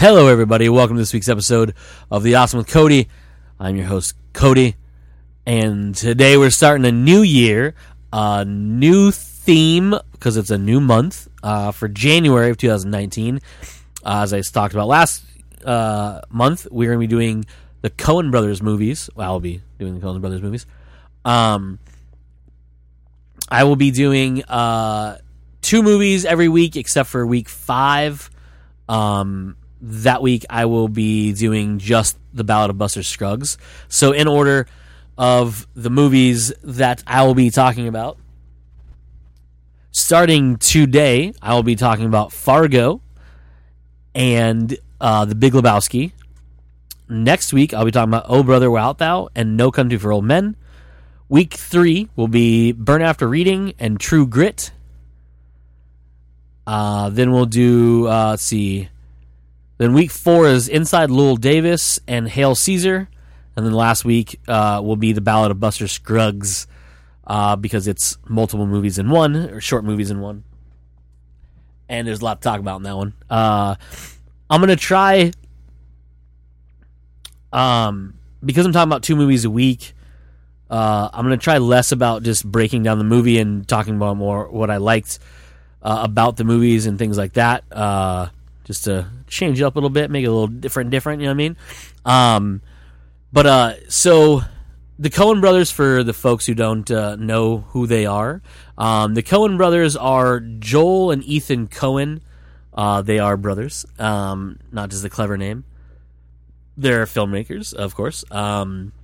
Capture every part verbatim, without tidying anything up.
Hello, everybody. Welcome to this week's episode of The Awesome with Cody. I'm your host, Cody, and today we're starting a new year, a new theme, because it's a new month, uh, for January of two thousand nineteen. Uh, as I talked about last uh, month, we're going to be doing the Coen Brothers movies. Well, I'll be doing the Coen Brothers movies. Um, I will be doing uh, two movies every week, except for week five. Um... That week, I will be doing just the Ballad of Buster Scruggs. So in order of the movies that I will be talking about, starting today, I will be talking about Fargo and uh, The Big Lebowski. Next week, I'll be talking about Oh Brother, Where Art Thou and No Country for Old Men. Week three will be Burn After Reading and True Grit. Uh, then we'll do, uh, let's see... Then week four is Inside Llewellyn Davis and Hail Caesar. And then last week uh, will be The Ballad of Buster Scruggs uh, because it's multiple movies in one, or short movies in one. And there's a lot to talk about in that one. Uh, I'm going to try, um, because I'm talking about two movies a week, uh, I'm going to try less about just breaking down the movie and talking about more what I liked uh, about the movies and things like that. Uh Just to change it up a little bit, make it a little different, different. You know what I mean? Um, but uh, so the Coen Brothers, for the folks who don't uh, know who they are, um, the Coen Brothers are Joel and Ethan Coen. Uh, they are brothers, um, not just a clever name. They're filmmakers, of course. Um,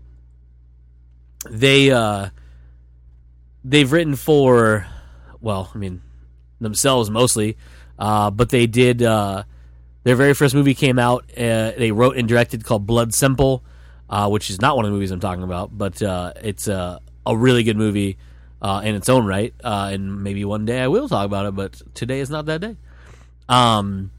they uh, they've written for, well, I mean, themselves mostly. Uh, but they did, uh, their very first movie came out, uh, they wrote and directed, called Blood Simple, uh, which is not one of the movies I'm talking about, but uh, it's uh, a really good movie uh, in its own right, uh, and maybe one day I will talk about it, but today is not that day. Um,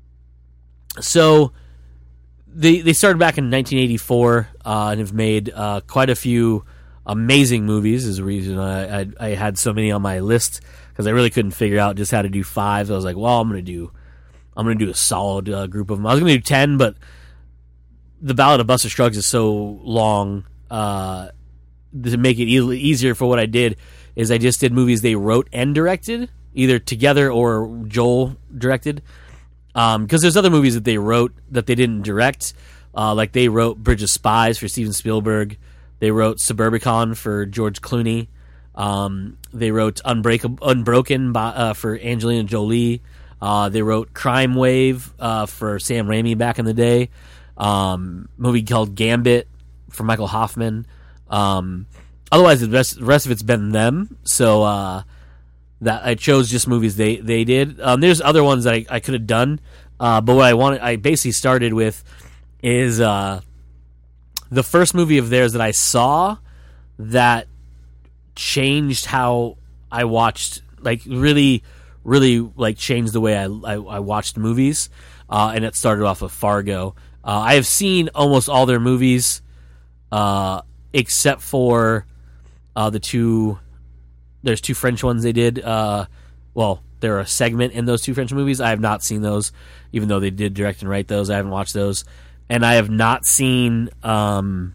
so, they they started back in nineteen eighty-four, uh, and have made uh, quite a few amazing movies, is the reason I, I, I had so many on my list, because I really couldn't figure out just how to do five. So I was like, well, I'm gonna do, I'm gonna do a solid uh, group of them. I was gonna do ten, but the Ballad of Buster Scruggs is so long. Uh, to make it e- easier for what I did, is I just did movies they wrote and directed, either together or Joel directed. Um, because there's other movies that they wrote that they didn't direct. Uh, like they wrote Bridge of Spies for Steven Spielberg. They wrote Suburbicon for George Clooney. Um, they wrote Unbreakable, Unbroken by, uh, for Angelina Jolie. Uh, they wrote Crime Wave uh, for Sam Raimi back in the day. Um, movie called Gambit for Michael Hoffman. Um, otherwise, the rest, the rest of it's been them. So uh, that I chose just movies they they did. Um, there's other ones that I, I could have done, uh, but what I wanted, I basically started with is uh, the first movie of theirs that I saw that changed how I watched, like really, really like changed the way I I, I watched movies, uh, and it started off with Fargo. Uh, I have seen almost all their movies, uh, except for uh, the two. There's two French ones they did. Uh, well, they're a segment in those two French movies. I have not seen those, even though they did direct and write those. I haven't watched those, and I have not seen. Um,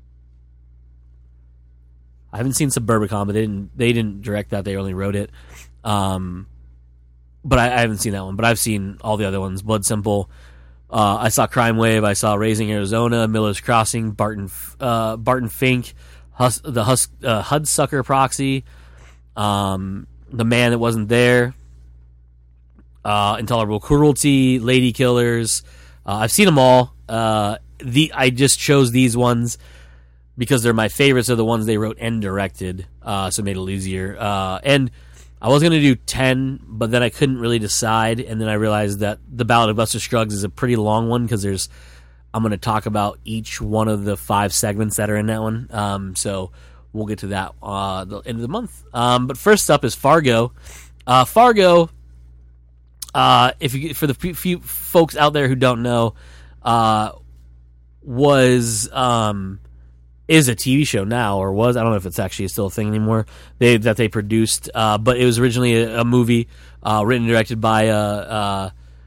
I haven't seen Suburbicon, but they didn't they didn't direct that. They only wrote it. Um, but I, I haven't seen that one. But I've seen all the other ones. Blood Simple. Uh, I saw Crime Wave. I saw Raising Arizona, Miller's Crossing, Barton uh, Barton Fink, Hus, the Hus, uh, Hudsucker Proxy, um, The Man That Wasn't There, uh, Intolerable Cruelty, Lady Killers. Uh, I've seen them all. Uh, the I just chose these ones because they're my favorites, are the ones they wrote and directed, uh, so it made it easier. Uh, and I was going to do ten, but then I couldn't really decide, and then I realized that The Ballad of Buster Scruggs is a pretty long one, because there's I'm going to talk about each one of the five segments that are in that one, um, so we'll get to that uh, the end of the month. Um, but first up is Fargo. Uh, Fargo, uh, if you, for the few folks out there who don't know, uh, was... Um, is a T V show now, or was, I don't know if it's actually still a thing anymore, they, that they produced, uh, but it was originally a, a movie uh, written and directed by uh, uh,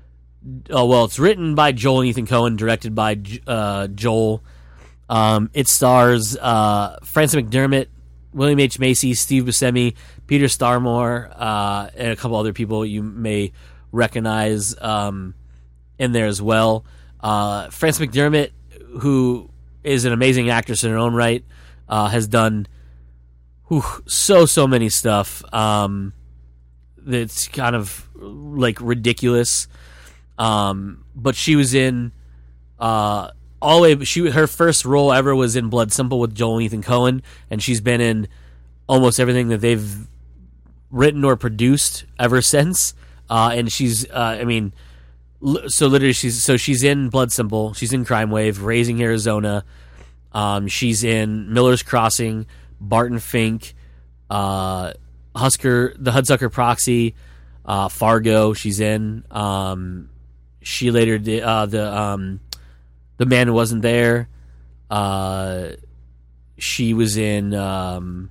Oh well, it's written by Joel and Ethan Coen, directed by uh, Joel. Um, it stars uh, Frances McDermott, William H. Macy, Steve Buscemi, Peter Stormare, uh, and a couple other people you may recognize um, in there as well. Uh, Frances McDermott, who is an amazing actress in her own right, uh, has done whew, so so many stuff um, that's kind of like ridiculous. Um, but she was in uh, all the way. She her first role ever was in Blood Simple with Joel and Ethan Coen, and she's been in almost everything that they've written or produced ever since. Uh, and she's, uh, I mean, l- so literally, she's so she's in Blood Simple, she's in Crime Wave, Raising Arizona, um, she's in Miller's Crossing, Barton Fink, uh, Husker, the Hudsucker Proxy, uh, Fargo. She's in. Um, She later did uh, the um, the Man Who Wasn't There. Uh, she was in. Um,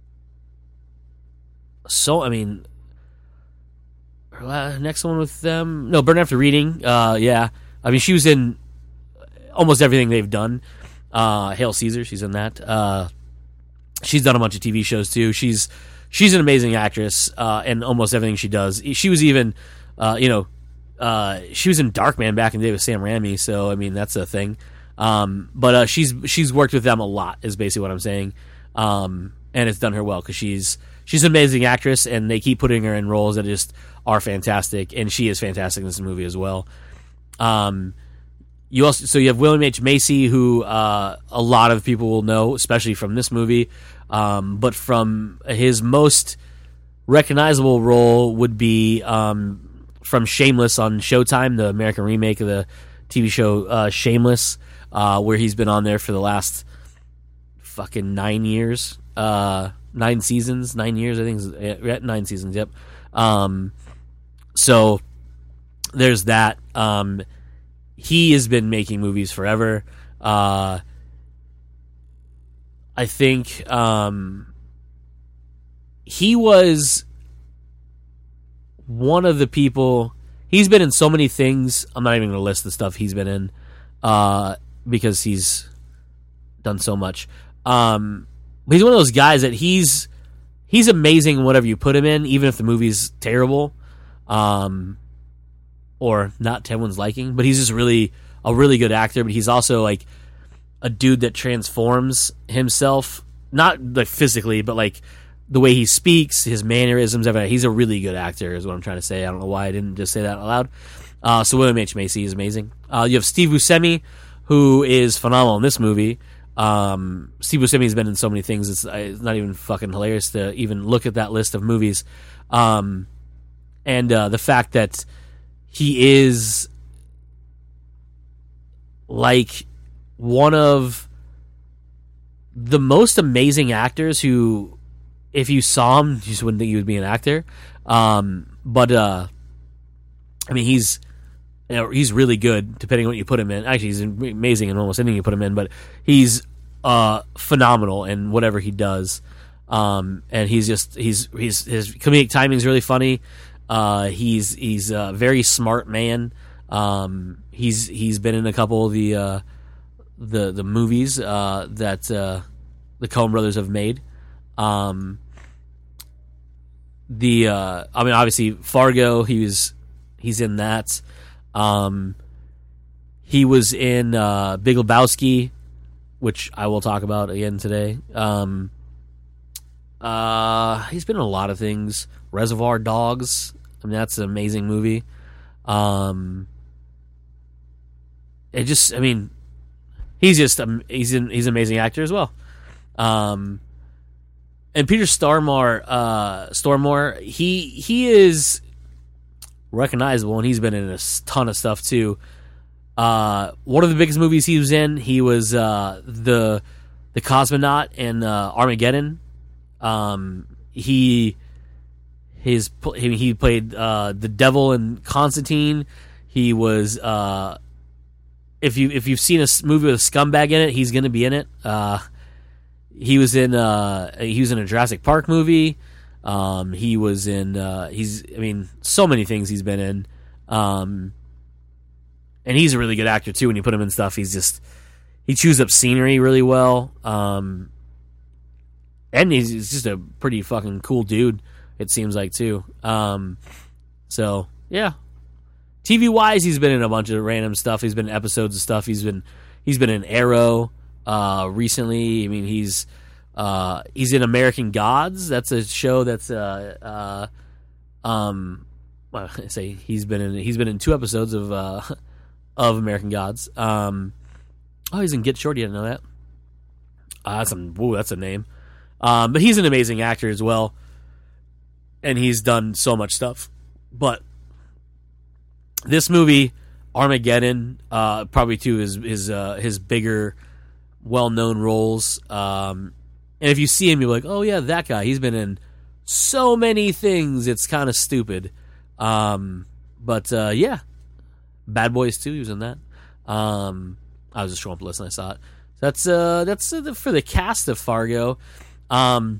so I mean, her la- next one with them. No, Burn After Reading. Uh, yeah, I mean she was in almost everything they've done. Uh, Hail Caesar. She's in that. Uh, she's done a bunch of T V shows too. She's she's an amazing actress uh, in almost everything she does. She was even, uh, you know. Uh, she was in Darkman back in the day with Sam Raimi, so I mean that's a thing. Um, but uh, she's she's worked with them a lot, is basically what I'm saying, um, and it's done her well because she's she's an amazing actress, and they keep putting her in roles that just are fantastic, and she is fantastic in this movie as well. Um, you also so you have William H. Macy, who uh, a lot of people will know, especially from this movie, um, but from his most recognizable role would be. Um, From Shameless on Showtime, the American remake of the T V show uh, Shameless, uh, where he's been on there for the last fucking nine years, uh, nine seasons, nine years, I think, yeah, nine seasons. Yep. Um, so there's that. Um, he has been making movies forever. Uh, I think um, he was. One of the people, he's been in so many things. I'm not even going to list the stuff he's been in uh, because he's done so much. Um, he's one of those guys that he's he's amazing whatever you put him in, even if the movie's terrible um, or not to everyone's liking. But he's just really a really good actor. But he's also like a dude that transforms himself, not like physically, but like the way he speaks, his mannerisms, everything. He's a really good actor, is what I'm trying to say. I don't know why I didn't just say that out loud. Uh, so William H. Macy is amazing. Uh, you have Steve Buscemi, who is phenomenal in this movie. Um, Steve Buscemi has been in so many things. It's, it's not even fucking hilarious to even look at that list of movies. Um, and uh, the fact that he is like one of the most amazing actors who, if you saw him, you just wouldn't think he would be an actor. Um, but uh, I mean, he's you know, he's really good depending on what you put him in. Actually, he's amazing in almost anything you put him in. But he's uh, phenomenal in whatever he does. Um, and he's just he's he's his comedic timing is really funny. Uh, he's he's a very smart man. Um, he's he's been in a couple of the uh, the the movies uh, that uh, the Coen brothers have made. Um, the uh, I mean, obviously Fargo. He was he's in that. Um, he was in uh, Big Lebowski, which I will talk about again today. Um, uh, he's been in a lot of things. Reservoir Dogs. I mean, that's an amazing movie. Um, it just, I mean, he's just um, he's in, he's an amazing actor as well. Um. And Peter Stormare, uh, Stormare, he he is recognizable, and he's been in a ton of stuff too. Uh, one of the biggest movies he was in, he was uh, the the cosmonaut in uh, Armageddon. Um, he his he played uh, the devil in Constantine. He was uh, if you if you've seen a movie with a scumbag in it, he's going to be in it. Uh, He was in uh, he was in a Jurassic Park movie. Um, he was in uh, he's I mean so many things he's been in. Um, and he's a really good actor too. When you put him in stuff, he's just he chews up scenery really well, um, and he's, he's just a pretty fucking cool dude. It seems like too. Um, so yeah, T V wise, he's been in a bunch of random stuff. He's been in episodes of stuff. He's been he's been in Arrow uh, recently. I mean, he's uh, he's in American Gods. That's a show that's uh, uh, um, well, I say he's been in he's been in two episodes of uh, of American Gods. Um, oh, he's in Get Shorty. I didn't know that. Uh, that's a whoa, that's a name. Um, but he's an amazing actor as well, and he's done so much stuff. But this movie, Armageddon, uh, probably too his his uh, his bigger, well known roles. Um, and if you see him, you're like, oh yeah, that guy. He's been in so many things. It's kind of stupid. Um, but uh, yeah, Bad Boys two. He was in that. Um, I was just showing up a list and I saw it. That's uh, that's uh, for the cast of Fargo. Um,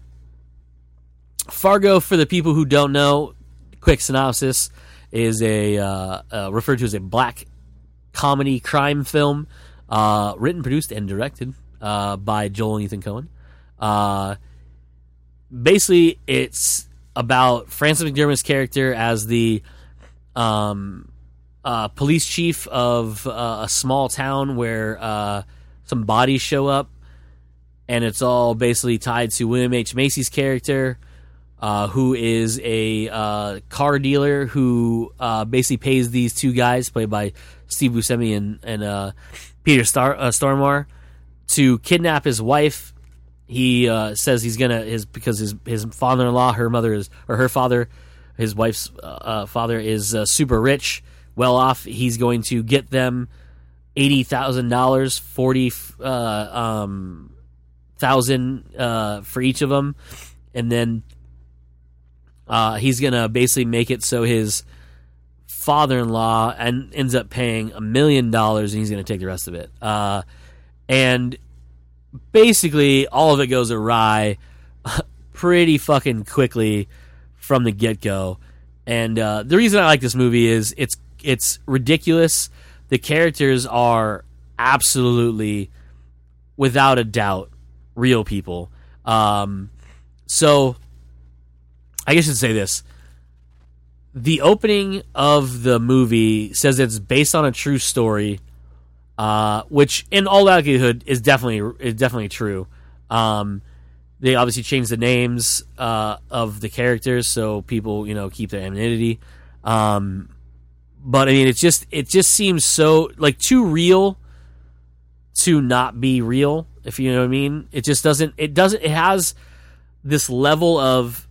Fargo, for the people who don't know, quick synopsis, is a uh, uh, referred to as a black comedy crime film, uh, written, produced, and directed uh, by Joel and Ethan Coen. Uh, basically, it's about Frances McDermott's character as the um, uh, police chief of uh, a small town where uh, some bodies show up, and it's all basically tied to William H. Macy's character, uh, who is a uh, car dealer who uh, basically pays these two guys, played by Steve Buscemi and, and uh, Peter Star uh, Stormare, to kidnap his wife. He uh, says he's gonna his because his his father-in-law, her mother is or her father, his wife's uh, father is uh, super rich, well off. He's going to get them eighty thousand dollars, forty uh, um, thousand uh, for each of them, and then uh, he's gonna basically make it so his father-in-law and ends up paying a million dollars, and he's gonna take the rest of it. Uh, and basically, all of it goes awry pretty fucking quickly from the get-go. And uh, the reason I like this movie is it's it's ridiculous. The characters are absolutely, without a doubt, real people. Um, so, I guess I should say this. The opening of the movie says it's based on a true story, uh, which, in all likelihood, is definitely is definitely true. Um, they obviously changed the names uh, of the characters so people, you know, keep their anonymity. Um, but I mean, it's just it just seems so like too real to not be real. If you know what I mean, it just doesn't. It doesn't. It has this level of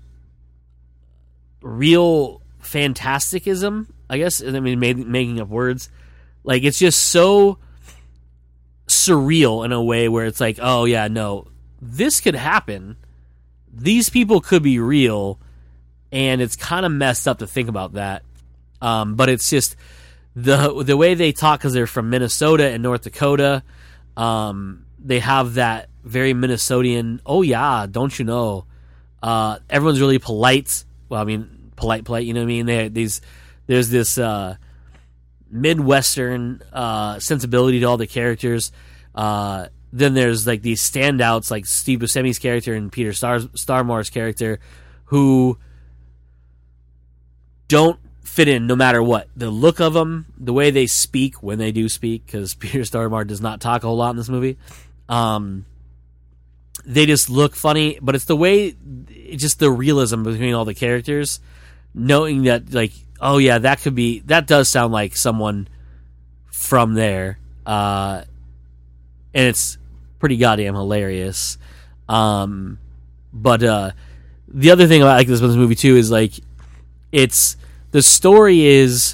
real fantasticism, I guess. I mean, making up words. Like, it's just so surreal in a way where it's like, oh yeah, no, this could happen. These people could be real, and it's kind of messed up to think about that. Um, but it's just the the way they talk, because they're from Minnesota and North Dakota. Um, they have that very Minnesotan, oh yeah, don't you know? Uh, everyone's really polite. Well, I mean, polite, polite. You know what I mean? They these there's this uh, Midwestern uh, sensibility to all the characters. Uh, then there's like these standouts, like Steve Buscemi's character and Peter Star Stormare's character, who don't fit in no matter what. The look of them, the way they speak when they do speak, because Peter Stormare does not talk a whole lot in this movie. Um, they just look funny, but it's the way, it's just the realism between all the characters, knowing that, like, oh yeah, that could be, that does sound like someone from there, uh, and it's pretty goddamn hilarious. Um, but uh, the other thing I like this, this movie too is like, it's, the story is,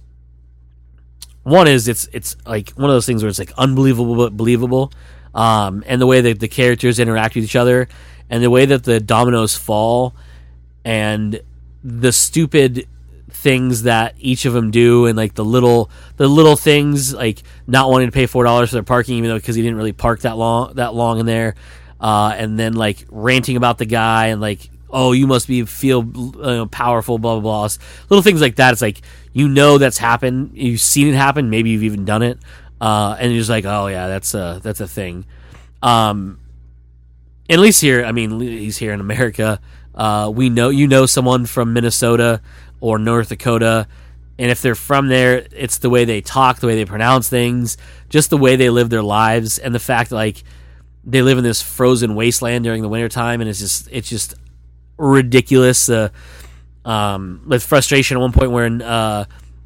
one is it's it's like one of those things where it's like unbelievable but believable, um, and the way that the characters interact with each other, and the way that the dominoes fall, and the stupid things that each of them do, and like the little the little things like not wanting to pay four dollars for their parking, even though because he didn't really park that long that long in there, uh, and then like ranting about the guy and like, oh, you must be feel uh, powerful, blah blah blah. Little things like that. It's like you know that's happened. You've seen it happen. Maybe you've even done it. Uh, and you're just like, oh yeah, that's a that's a thing. Um, at least here, I mean, he's here in America. Uh, we know you know someone from Minnesota or North Dakota, and if they're from there, it's the way they talk, the way they pronounce things, just the way they live their lives, and the fact that, like, they live in this frozen wasteland during the wintertime, and it's just it's just ridiculous. Uh, um, with frustration at one point where uh,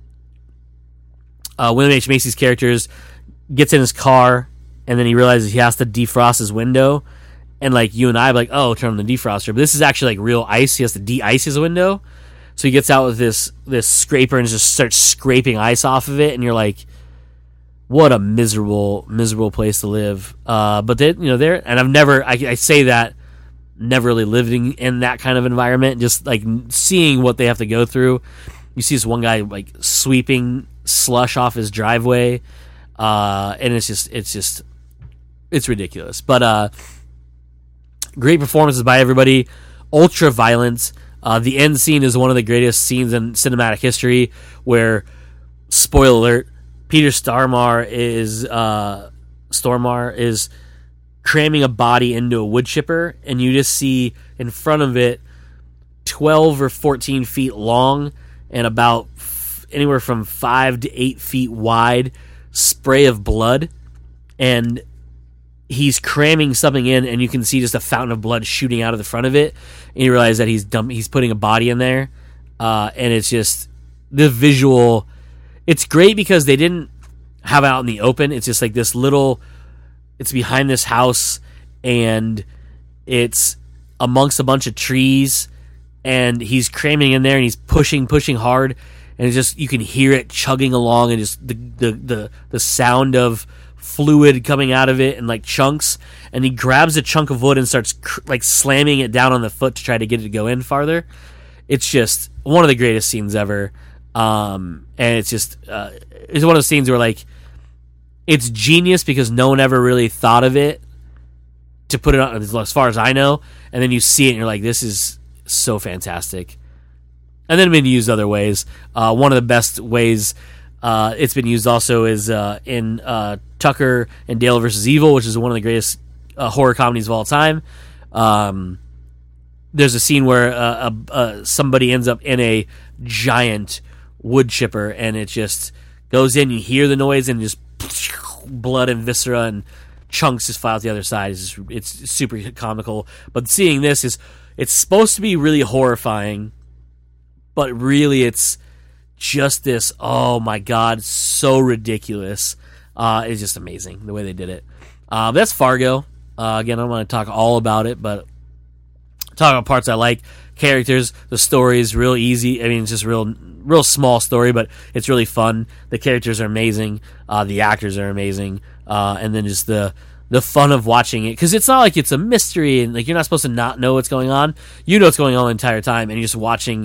uh, William H. Macy's characters gets in his car, and then he realizes he has to defrost his window. And, like, you and I are like, oh, turn on the defroster. But this is actually, like, real ice. He has to de-ice his window. So he gets out with this this scraper and just starts scraping ice off of it. And you're like, what a miserable, miserable place to live. Uh, but, they, you know, they're... And I've never... I, I say that, never really living in that kind of environment. Just, like, seeing what they have to go through. You see this one guy, like, sweeping slush off his driveway. Uh, and it's just... It's just... It's ridiculous. But, uh... great performances by everybody. Ultra violence. Uh, the end scene is one of the greatest scenes in cinematic history, where, spoiler alert, Peter Stormare is uh, Stormare is cramming a body into a wood chipper, and you just see in front of it twelve or fourteen feet long and about f- anywhere from five to eight feet wide spray of blood, and he's cramming something in, and you can see just a fountain of blood shooting out of the front of it, and you realize that he's dump- he's putting a body in there, uh, and it's just the visual. It's great because they didn't have it out in the open. It's just like this little. It's behind this house, and it's amongst a bunch of trees, and he's cramming in there, and he's pushing, pushing hard, and it's just you can hear it chugging along, and just the the the, the sound of fluid coming out of it in like chunks, and he grabs a chunk of wood and starts cr- like slamming it down on the foot to try to get it to go in farther. It's just one of the greatest scenes ever, um, and it's just uh, it's one of those scenes where like it's genius because no one ever really thought of it to put it on, as far as I know, and then you see it and you're like, this is so fantastic. And then it's been used other ways. Uh, one of the best ways Uh, it's been used also is uh, in uh, Tucker and Dale versus Evil, which is one of the greatest uh, horror comedies of all time. Um, there's a scene where uh, uh, uh, somebody ends up in a giant wood chipper, and it just goes in. You hear the noise, and just blood and viscera and chunks just fly out the other side. It's, just, it's super comical. But seeing this is it's supposed to be really horrifying, but really it's just this, oh my god, so ridiculous. Uh, it's just amazing the way they did it. Uh, that's Fargo. Uh, again, I don't want to talk all about it, but talk about parts I like. Characters, the story is real easy. I mean, it's just real, real small story, but it's really fun. The characters are amazing. Uh, the actors are amazing. Uh, and then just the the fun of watching it, because it's not like it's a mystery and like you're not supposed to not know what's going on. You know what's going on the entire time, and you're just watching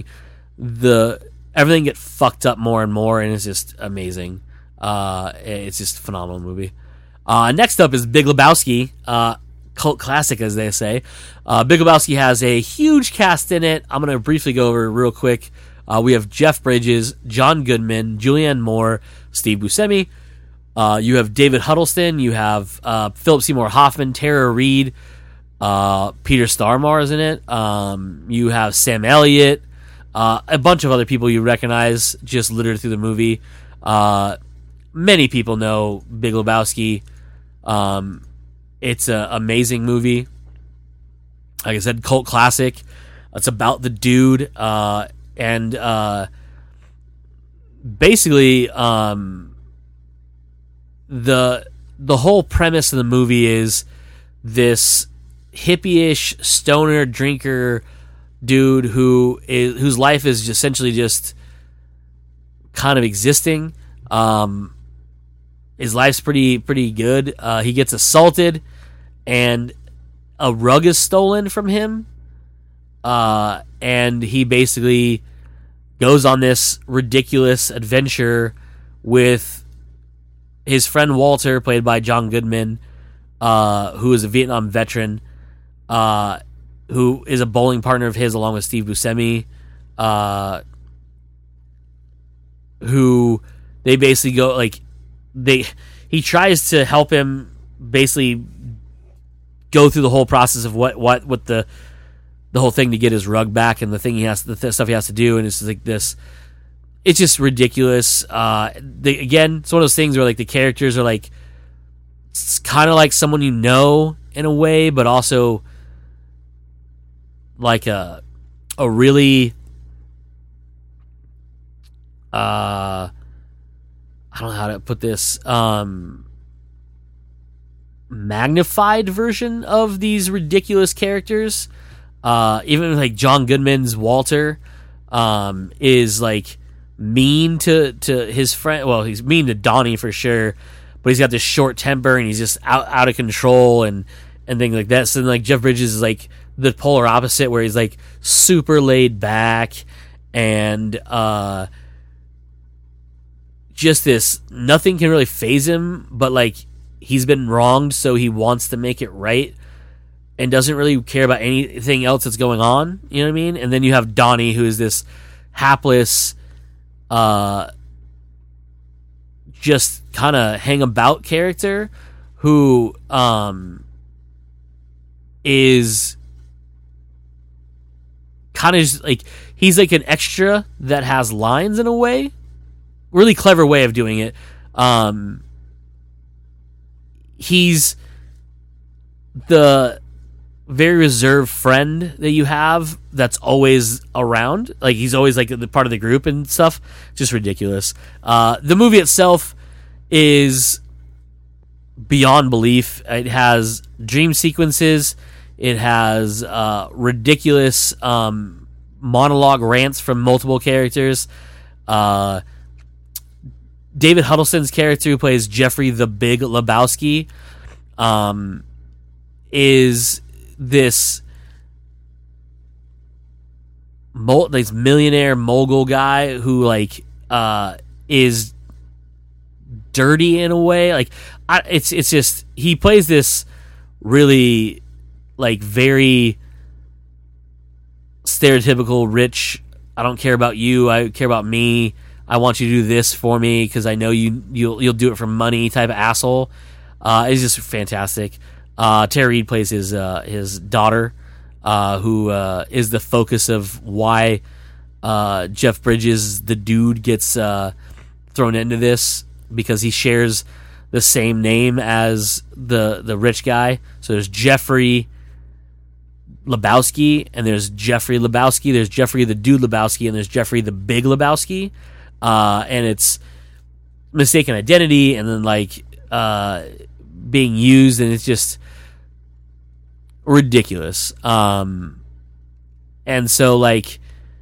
the everything get fucked up more and more, and it's just amazing. Uh, it's just a phenomenal movie. Uh, next up is Big Lebowski, uh, cult classic, as they say. Uh, Big Lebowski has a huge cast in it. I'm going to briefly go over it real quick. Uh, we have Jeff Bridges, John Goodman, Julianne Moore, Steve Buscemi. Uh, you have David Huddleston. You have uh, Philip Seymour Hoffman, Tara Reid, uh, Peter Stormare is in it. Um, you have Sam Elliott. Uh, a bunch of other people you recognize just littered through the movie. Uh, many people know Big Lebowski. Um, it's an amazing movie. Like I said, cult classic. It's about the dude. Uh, and uh, basically, um, the the whole premise of the movie is this hippie-ish stoner drinker dude who is whose life is essentially just kind of existing. Um, his life's pretty pretty good. Uh, he gets assaulted, and a rug is stolen from him. Uh, and he basically goes on this ridiculous adventure with his friend Walter, played by John Goodman, uh, who is a Vietnam veteran. Uh, who is a bowling partner of his along with Steve Buscemi. Uh, who they basically go like they he tries to help him basically go through the whole process of what what what the the whole thing to get his rug back and the thing he has the th- stuff he has to do, and it's like this. It's just ridiculous. Uh, they, again, it's one of those things where like the characters are like it's kind of like someone you know in a way, but also like a a really uh I don't know how to put this um magnified version of these ridiculous characters. Uh, even like John Goodman's Walter um, is like mean to, to his friend. Well, he's mean to Donnie for sure, but he's got this short temper and he's just out out of control and and things like that. So then, like Jeff Bridges is like the polar opposite, where he's like super laid back and uh, just this nothing can really faze him, but like he's been wronged, so he wants to make it right. And doesn't really care about anything else that's going on. You know what I mean? And then you have Donnie, who is this hapless, uh, just kind of hang about character who um, is kind of like he's like an extra that has lines in a way. Really clever way of doing it. Um, he's the very reserved friend that you have that's always around. Like he's always like the part of the group and stuff. Just ridiculous. Uh, the movie itself is beyond belief. It has dream sequences. It has uh, ridiculous um, monologue rants from multiple characters. Uh, David Huddleston's character, who plays Jeffrey the Big Lebowski, um, is this mul- this millionaire mogul guy who like uh, is dirty in a way. Like I, it's it's just he plays this really like very stereotypical rich. I don't care about you. I care about me. I want you to do this for me because I know you you'll you'll do it for money type of asshole. Uh, it's just fantastic. Uh, Tara Reid plays his uh, his daughter, uh, who uh, is the focus of why uh, Jeff Bridges, the dude, gets uh, thrown into this because he shares the same name as the the rich guy. So there's Jeffrey Lebowski, and there's Jeffrey Lebowski. There's Jeffrey the Dude Lebowski, and there's Jeffrey the Big Lebowski. Uh, and it's mistaken identity, and then like uh, being used, and it's just ridiculous. Um, and so like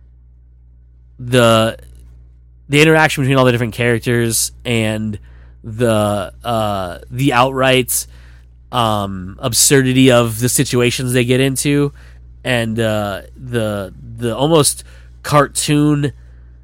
the the interaction between all the different characters and the uh, the outright um, absurdity of the situations they get into, and uh, the the almost cartoon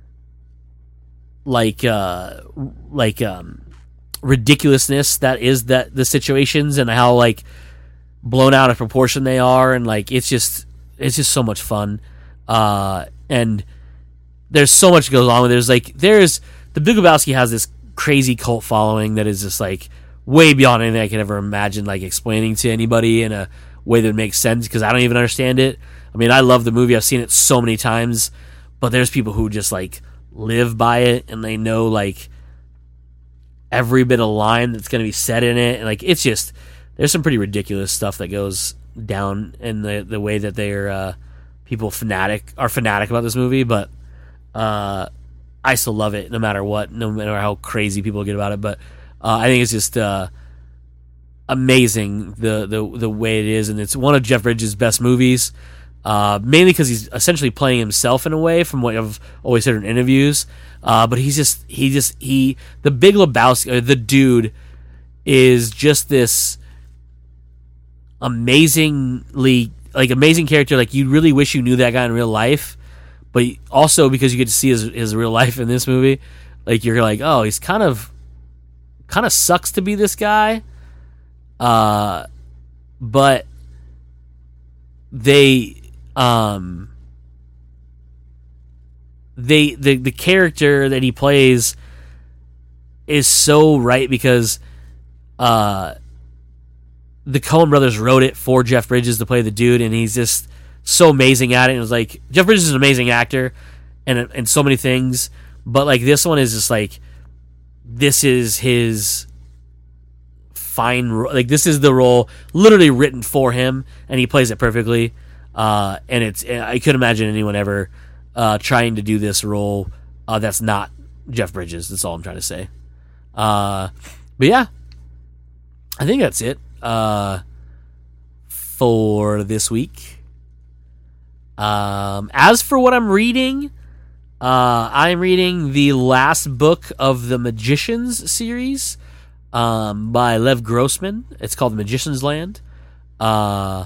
like uh, like um, ridiculousness that is that the situations and how like blown out of proportion they are, and like it's just it's just so much fun. Uh, and there's so much goes on with it. There's like there's the Big Lebowski has this crazy cult following that is just like way beyond anything I could ever imagine like explaining to anybody in a way that makes sense, because I don't even understand it. I mean, I love the movie. I've seen it so many times, but there's people who just like live by it, and they know like every bit of line that's going to be said in it, and like it's just there's some pretty ridiculous stuff that goes down in the the way that they're uh, people fanatic are fanatic about this movie, but uh, I still love it no matter what, no matter how crazy people get about it. But uh, I think it's just uh, amazing the the the way it is, and it's one of Jeff Bridges' best movies. Uh, mainly because he's essentially playing himself in a way, from what I've always heard in interviews. Uh, but he's just he just he the Big Lebowski, or the dude, is just this amazingly like amazing character. Like you really wish you knew that guy in real life, but also because you get to see his his real life in this movie, like you're like, oh, he's kind of kind of sucks to be this guy. Uh, but they. Um, they the the character that he plays is so right because uh, the Coen brothers wrote it for Jeff Bridges to play the dude, and he's just so amazing at it. It was like Jeff Bridges is an amazing actor, and and so many things, but like this one is just like this is his fine ro- like this is the role literally written for him, and he plays it perfectly. Uh, and it's I couldn't imagine anyone ever uh, trying to do this role uh, that's not Jeff Bridges. That's all I'm trying to say. Uh, but yeah, I think that's it uh, for this week. Um, as for what I'm reading, uh, I'm reading the last book of the Magicians series um, by Lev Grossman. It's called The Magician's Land. Uh,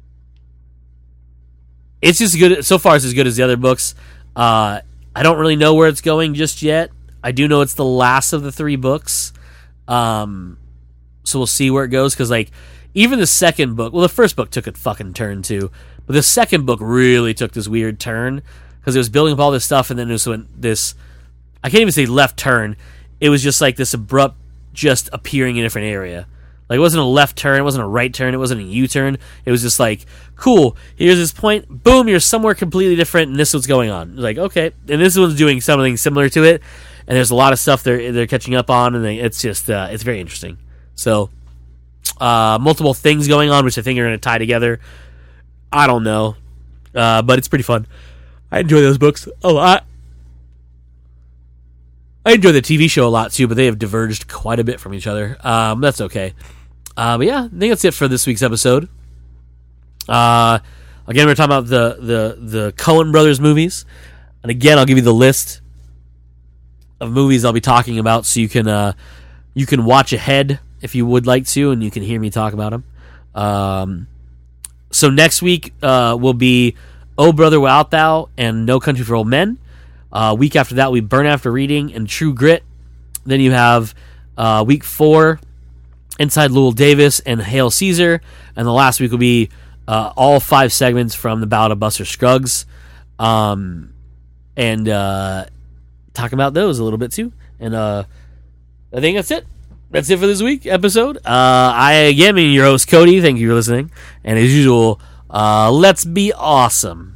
it's just good. So far, it's as good as the other books. Uh, I don't really know where it's going just yet. I do know it's the last of the three books. Um, so we'll see where it goes. Because, like, even the second book... Well, the first book took a fucking turn, too. But the second book really took this weird turn. Because it was building up all this stuff, and then it was went this... I can't even say left turn. It was just, like, this abrupt just appearing in a different area. Like, it wasn't a left turn. It wasn't a right turn. It wasn't a U-turn. It was just like, cool, here's this point. Boom, you're somewhere completely different, and this is what's going on. Like, okay. And this one's doing something similar to it. And there's a lot of stuff they're they're catching up on, and they, it's just uh, it's very interesting. So, uh, multiple things going on, which I think are going to tie together. I don't know, uh, but it's pretty fun. I enjoy those books a lot. I enjoy the T V show a lot too, but they have diverged quite a bit from each other. Um, that's okay. Uh, but yeah, I think that's it for this week's episode. Uh, again, we're talking about the the the Coen brothers movies, and again, I'll give you the list of movies I'll be talking about, so you can uh, you can watch ahead if you would like to, and you can hear me talk about them. Um, so next week uh, will be Oh Brother Where Art Thou and No Country for Old Men. Uh, week after that, we Burn After Reading and True Grit. Then you have uh, week four, Inside Llewyn Davis and Hail Caesar. And the last week will be uh, all five segments from the Ballad of Buster Scruggs. Um, and uh, talking about those a little bit too. And uh, I think that's it. That's it for this week episode. Uh, I again am your host, Cody. Thank you for listening. And as usual, uh, let's be awesome.